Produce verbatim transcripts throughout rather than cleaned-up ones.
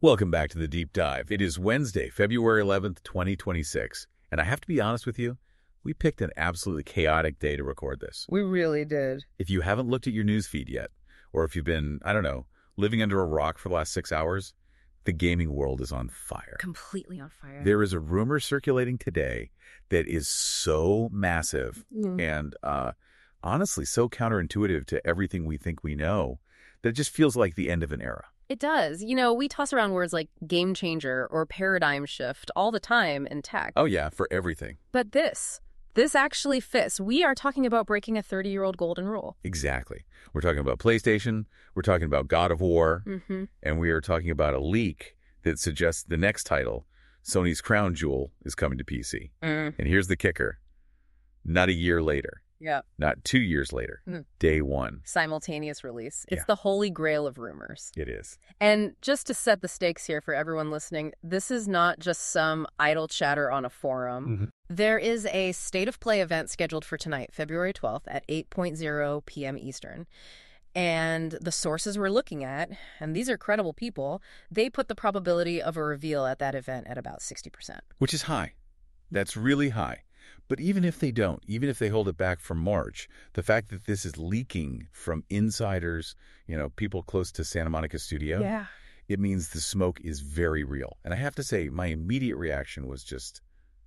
Welcome back to the Deep Dive. It is Wednesday, February eleventh, twenty twenty-six. And I have to be honest with you, we picked an absolutely chaotic day to record this. We really did. If you haven't looked at your news feed yet, or if you've been, I don't know, living under a rock for the last six hours, the gaming world is on fire. Completely on fire. There is a rumor circulating today that is so massive Mm. and uh, honestly so counterintuitive to everything we think we know that it just feels like the end of an era. It does. You know, we toss around words like game changer or paradigm shift all the time in tech. Oh, yeah, for everything. But this, this actually fits. We are talking about breaking a thirty-year-old golden rule. Exactly. We're talking about PlayStation, we're talking about God of War, Mm-hmm. and we are talking about a leak that suggests the next title, Sony's crown jewel, is coming to P C. Mm. And here's the kicker. Not a year later. Yeah. Not two years later. Mm. Day one. Simultaneous release. It's Yeah. the holy grail of rumors. It is. And just to set the stakes here for everyone listening, this is not just some idle chatter on a forum. Mm-hmm. There is a State of Play event scheduled for tonight, February twelfth at eight p.m. Eastern. And the sources we're looking at, and these are credible people, they put the probability of a reveal at that event at about sixty percent. Which is high. That's really high. But even if they don't, even if they hold it back from March, the fact that this is leaking from insiders, you know, people close to Santa Monica Studio, Yeah. it means the smoke is very real. And I have to say, my immediate reaction was just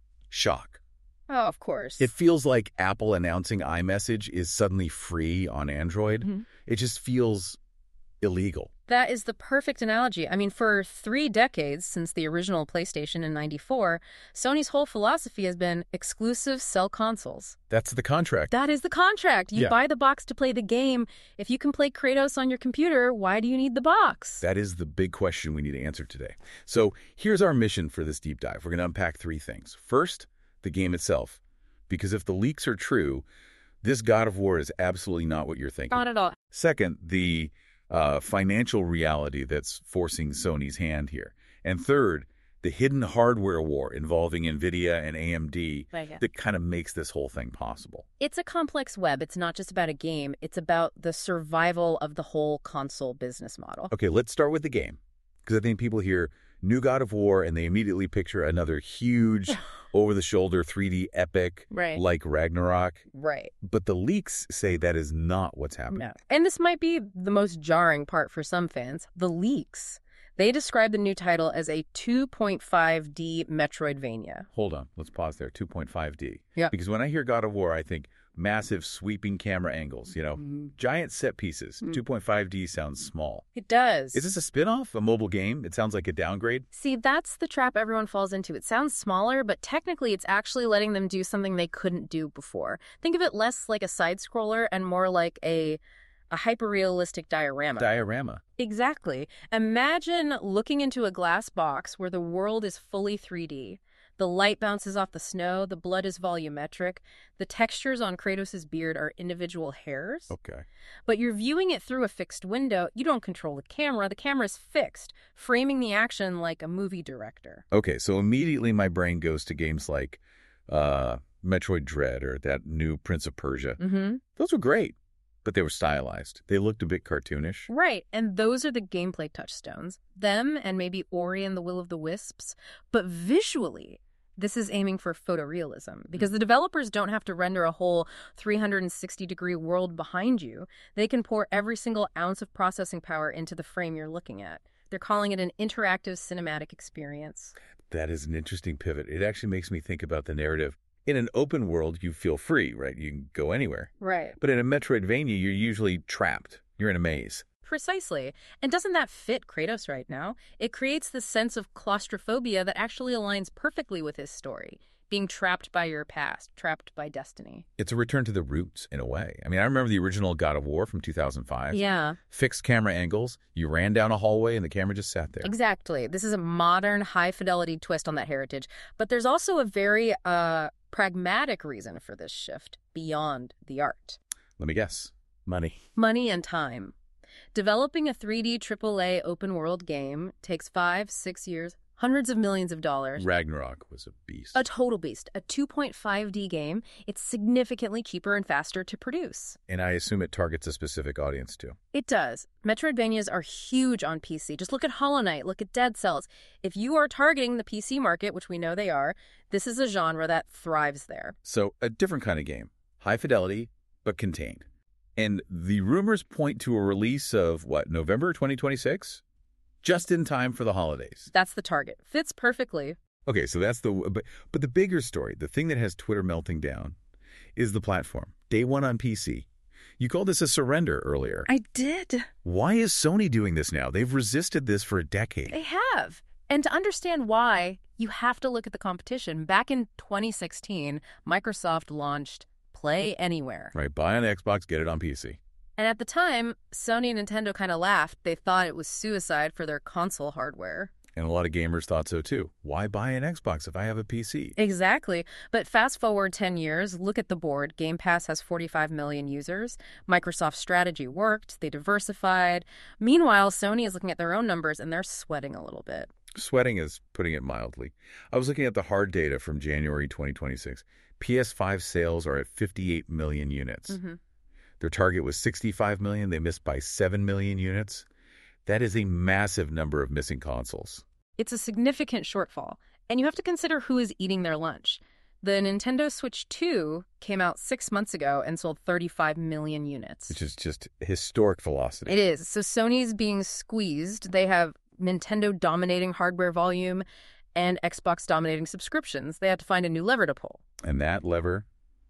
shock. Oh, of course. It feels like Apple announcing iMessage is suddenly free on Android. Mhm. It just feels illegal. That is the perfect analogy. I mean, for three decades since the original PlayStation in ninety-four, Sony's whole philosophy has been exclusive sell consoles. That's the contract. That is the contract. You Yeah. buy the box to play the game. If you can play Kratos on your computer, why do you need the box? That is the big question we need to answer today. So here's our mission for this deep dive. We're going to unpack three things. First, the game itself. Because if the leaks are true, this God of War is absolutely not what you're thinking. Not at all. Second, the uh, financial reality that's forcing Sony's hand here. And third, the hidden hardware war involving NVIDIA and A M D Right. that kind of makes this whole thing possible. It's a complex web. It's not just about a game. It's about the survival of the whole console business model. Okay, let's start with the game. Because I think people hear new God of War and they immediately picture another huge, over-the-shoulder three D epic Right. like Ragnarok. Right. But the leaks say that is not what's happening. No. And this might be the most jarring part for some fans. The leaks. They describe the new title as a two point five D Metroidvania. Hold on, let's pause there. two point five D. Yeah. Because when I hear God of War, I think massive sweeping camera angles, you know, Mhm. giant set pieces. Mm. two point five D sounds small. It does. Is this a spin-off, a mobile game? It sounds like a downgrade. See, that's the trap everyone falls into. It sounds smaller, but technically it's actually letting them do something they couldn't do before. Think of it less like a side-scroller and more like a a hyper-realistic diorama. Diorama. Exactly. Imagine looking into a glass box where the world is fully three D. The light bounces off the snow, the blood is volumetric, the textures on Kratos' beard are individual hairs. Okay. But you're viewing it through a fixed window. You don't control the camera. The camera's fixed, framing the action like a movie director. Okay, so immediately my brain goes to games like uh, Metroid Dread or that new Prince of Persia. Mm-hmm. Those were great, but they were stylized. They looked a bit cartoonish. Right, and those are the gameplay touchstones. Them and maybe Ori and the Will of the Wisps. But visually, this is aiming for photorealism because the developers don't have to render a whole three hundred sixty degree world behind you. They can pour every single ounce of processing power into the frame you're looking at. They're calling it an interactive cinematic experience. That is an interesting pivot. It actually makes me think about the narrative. In an open world, you feel free, right? You can go anywhere. Right. But in a Metroidvania, you're usually trapped. You're in a maze. Precisely. And doesn't that fit Kratos right now? It creates this sense of claustrophobia that actually aligns perfectly with his story. Being trapped by your past, trapped by destiny. It's a return to the roots in a way. I mean, I remember the original God of War from two thousand five. Yeah. Fixed camera angles. You ran down a hallway and the camera just sat there. Exactly. This is a modern, high-fidelity twist on that heritage. But there's also a very uh, pragmatic reason for this shift beyond the art. Let me guess. Money. Money and time. Developing a three D triple A open-world game takes five, six years, Hundreds of millions of dollars. Ragnarok was a beast. A total beast. A two point five D game. It's significantly cheaper and faster to produce. And I assume it targets a specific audience, too. It does. Metroidvanias are huge on P C. Just look at Hollow Knight, look at Dead Cells. If you are targeting the P C market, which we know they are, this is a genre that thrives there. So, a different kind of game. High fidelity, but contained. And the rumors point to a release of, what, November twenty twenty-six? Just in time for the holidays. That's the target. Fits perfectly. Okay, so that's the... But, but the bigger story, the thing that has Twitter melting down, is the platform. Day one on P C. You called this a surrender earlier. I did. Why is Sony doing this now? They've resisted this for a decade. They have. And to understand why, you have to look at the competition. Back in twenty sixteen, Microsoft launched Play Anywhere. Right, buy on Xbox, get it on P C. And at the time, Sony and Nintendo kind of laughed. They thought it was suicide for their console hardware. And a lot of gamers thought so too. Why buy an Xbox if I have a P C? Exactly. But fast forward ten years, look at the board. Game Pass has forty-five million users. Microsoft's strategy worked. They diversified. Meanwhile, Sony is looking at their own numbers and they're sweating a little bit. Sweating is putting it mildly. I was looking at the hard data from January twenty twenty-six. P S five sales are at fifty-eight million units. Mm-hmm. Their target was sixty-five million. They missed by seven million units. That is a massive number of missing consoles. It's a significant shortfall. And you have to consider who is eating their lunch. The Nintendo Switch two came out six months ago and sold thirty-five million units. Which is just historic velocity. It is. So Sony's being squeezed. They have Nintendo dominating hardware volume and Xbox dominating subscriptions. They had to find a new lever to pull. And that lever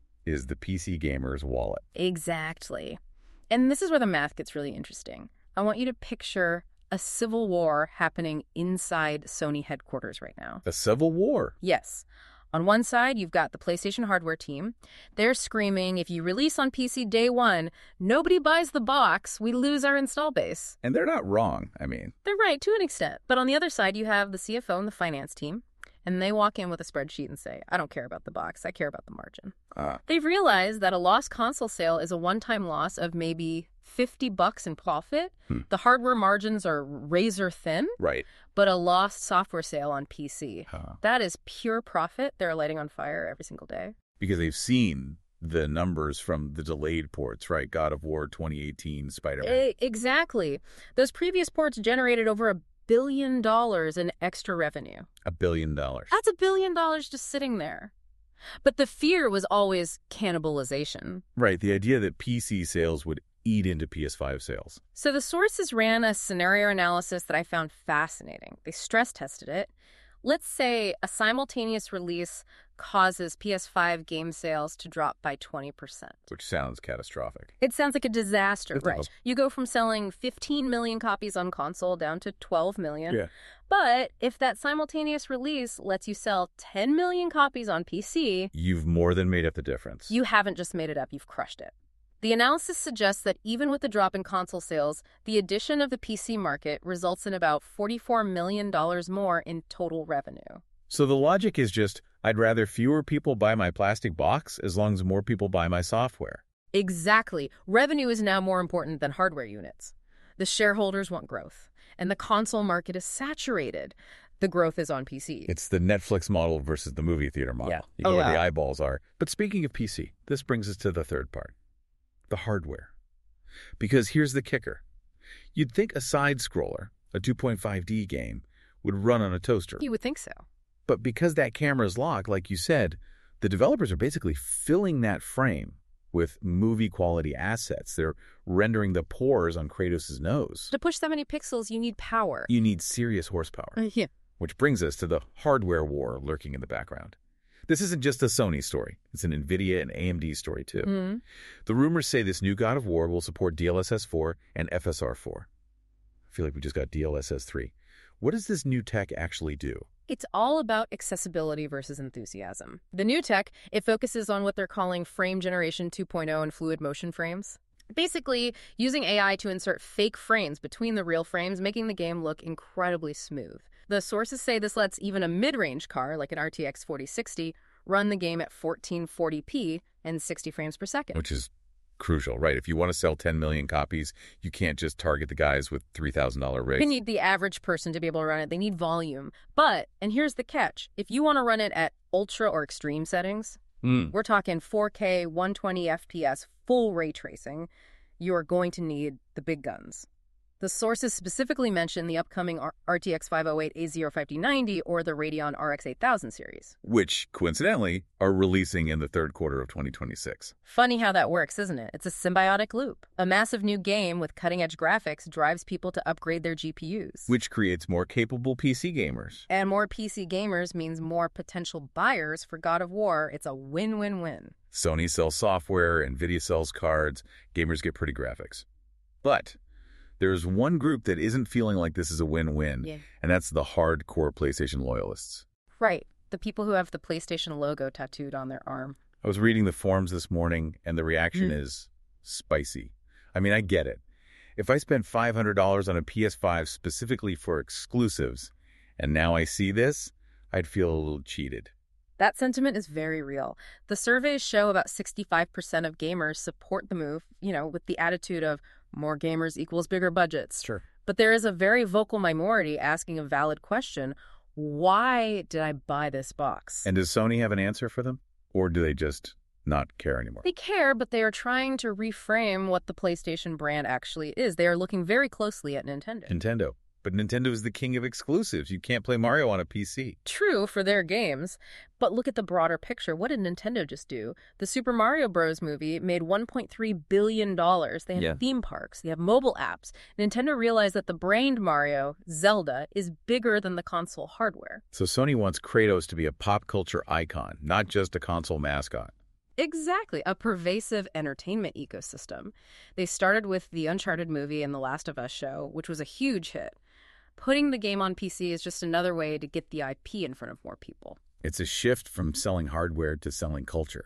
is the P C gamer's wallet. Exactly. And this is where the math gets really interesting. I want you to picture a civil war happening inside Sony headquarters right now. A civil war? Yes. On one side, you've got the PlayStation hardware team. They're screaming, if you release on P C day one, nobody buys the box, we lose our install base. And they're not wrong, I mean. They're right, to an extent. But on the other side, you have the C F O and the finance team. And they walk in with a spreadsheet and say, I don't care about the box, I care about the margin. Ah. They've realized that a lost console sale is a one-time loss of maybe fifty bucks in profit. Hmm. The hardware margins are razor thin. Right. But a lost software sale on P C. Huh. That is pure profit they're lighting on fire every single day. Because they've seen the numbers from the delayed ports, right? God of War, twenty eighteen, Spider-Man. E- exactly. Those previous ports generated over a billion dollars in extra revenue. A billion dollars. That's a billion dollars just sitting there. But the fear was always cannibalization. Right, the idea that P C sales would eat into P S five sales. So the sources ran a scenario analysis that I found fascinating. They stress tested it. Let's say a simultaneous release causes P S five game sales to drop by twenty percent. Which sounds catastrophic. It sounds like a disaster, It right? does. You go from selling fifteen million copies on console down to twelve million. Yeah. But if that simultaneous release lets you sell ten million copies on P C, You've more than made up the difference. you haven't just made it up, you've crushed it. The analysis suggests that even with the drop in console sales, the addition of the P C market results in about forty-four million dollars more in total revenue. So the logic is just, I'd rather fewer people buy my plastic box as long as more people buy my software. Exactly. Revenue is now more important than hardware units. The shareholders want growth, and the console market is saturated. The growth is on P C. It's the Netflix model versus the movie theater model. Yeah. You go Oh, where the yeah. eyeballs are. But speaking of P C, this brings us to the third part. The hardware. Because here's the kicker. You'd think a side-scroller, a two point five D game, would run on a toaster. You would think so. But because that camera's locked, like you said, the developers are basically filling that frame with movie-quality assets. They're rendering the pores on Kratos' nose. To push that many pixels, you need power. You need serious horsepower. Uh, yeah. Which brings us to the hardware war lurking in the background. This isn't just a Sony story. It's an NVIDIA and A M D story, too. Mm-hmm. The rumors say this new God of War will support D L S S four and F S R four. I feel like we just got D L S S three. What does this new tech actually do? It's all about accessibility versus enthusiasm. The new tech, it focuses on what they're calling frame generation two point oh and fluid motion frames. Basically, using A I to insert fake frames between the real frames, making the game look incredibly smooth. The sources say this lets even a mid-range car, like an R T X forty sixty, run the game at fourteen forty p and sixty frames per second. Which is crucial, right? If you want to sell ten million copies, you can't just target the guys with three thousand dollar rigs. You need the average person to be able to run it. They need volume. But, and here's the catch, if you want to run it at ultra or extreme settings, Mm. we're talking four K, one twenty F P S, full ray tracing, you are going to need the big guns. The sources specifically mention the upcoming R T X five oh eight A zero five D ninety or the Radeon R X eight thousand series. Which, coincidentally, are releasing in the third quarter of twenty twenty-six. Funny how that works, isn't it? It's a symbiotic loop. A massive new game with cutting-edge graphics drives people to upgrade their G P Us. Which creates more capable P C gamers. And more P C gamers means more potential buyers for God of War. It's a win-win-win. Sony sells software, Nvidia sells cards, gamers get pretty graphics. But there's one group that isn't feeling like this is a win-win, Yeah. and that's the hardcore PlayStation loyalists. Right. The people who have the PlayStation logo tattooed on their arm. I was reading the forums this morning, and the reaction Mm. is spicy. I mean, I get it. If I spent five hundred dollars on a P S five specifically for exclusives, and now I see this, I'd feel a little cheated. That sentiment is very real. The surveys show about sixty-five percent of gamers support the move, you know, with the attitude of more gamers equals bigger budgets. Sure. But there is a very vocal minority asking a valid question. Why did I buy this box? And does Sony have an answer for them? Or do they just not care anymore? They care, but they are trying to reframe what the PlayStation brand actually is. They are looking very closely at Nintendo. Nintendo. But Nintendo is the king of exclusives. You can't play Mario on a P C. True for their games, but look at the broader picture. What did Nintendo just do? The Super Mario Bros. Movie made one point three billion dollars. They have Yeah. theme parks. They have mobile apps. Nintendo realized that the brand Mario, Zelda, is bigger than the console hardware. So Sony wants Kratos to be a pop culture icon, not just a console mascot. Exactly, a pervasive entertainment ecosystem. They started with the Uncharted movie and the Last of Us show, which was a huge hit. Putting the game on P C is just another way to get the I P in front of more people. It's a shift from selling hardware to selling culture.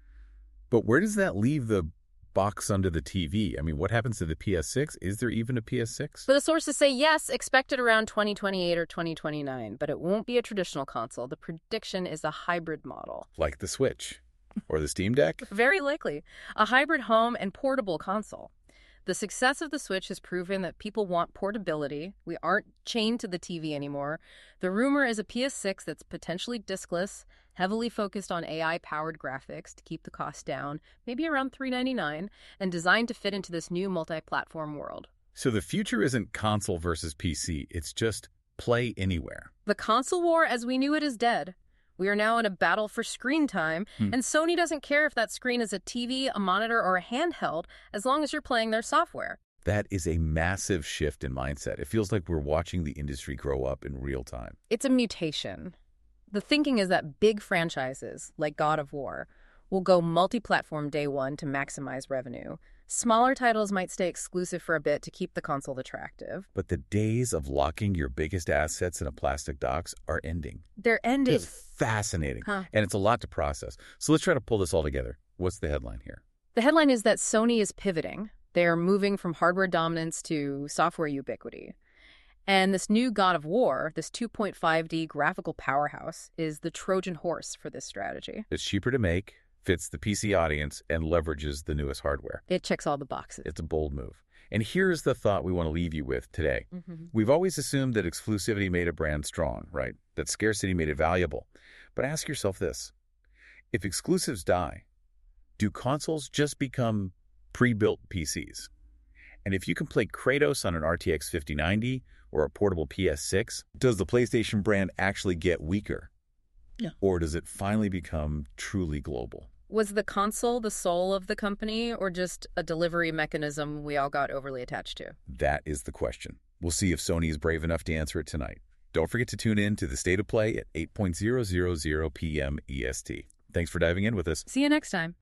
But where does that leave the box under the T V? I mean, what happens to the P S six? Is there even a P S six? So the sources say, yes, expect it around twenty twenty-eight or twenty twenty-nine, but it won't be a traditional console. The prediction is a hybrid model. Like the Switch or the Steam Deck? Very likely. A hybrid home and portable console. The success of the Switch has proven that people want portability. We aren't chained to the T V anymore. The rumor is a P S six that's potentially diskless, heavily focused on A I-powered graphics to keep the cost down, maybe around three ninety-nine, and designed to fit into this new multi-platform world. So the future isn't console versus P C. It's just play anywhere. The console war as we knew it is dead. We are now in a battle for screen time, Hmm. and Sony doesn't care if that screen is a T V, a monitor, or a handheld, as long as you're playing their software. That is a massive shift in mindset. It feels like we're watching the industry grow up in real time. It's a mutation. The thinking is that big franchises, like God of War, will go multi-platform day one to maximize revenue. Smaller titles might stay exclusive for a bit to keep the console attractive. But the days of locking your biggest assets in a plastic box are ending. They're ending. It's fascinating, Huh. and it's a lot to process. So let's try to pull this all together. What's the headline here? The headline is that Sony is pivoting. They are moving from hardware dominance to software ubiquity. And this new God of War, this two point five D graphical powerhouse, is the Trojan horse for this strategy. It's cheaper to make, fits the P C audience, and leverages the newest hardware. It checks all the boxes. It's a bold move. And here's the thought we want to leave you with today. Mhm. We've always assumed that exclusivity made a brand strong, right? That scarcity made it valuable. But ask yourself this. If exclusives die, do consoles just become pre-built P Cs? And if you can play Kratos on an R T X fifty ninety or a portable P S six, does the PlayStation brand actually get weaker? Yeah. Or does it finally become truly global? Was the console the soul of the company or just a delivery mechanism we all got overly attached to? That is the question. We'll see if Sony is brave enough to answer it tonight. Don't forget to tune in to the State of Play at eight point zero zero zero p m E S T. Thanks for diving in with us. See you next time.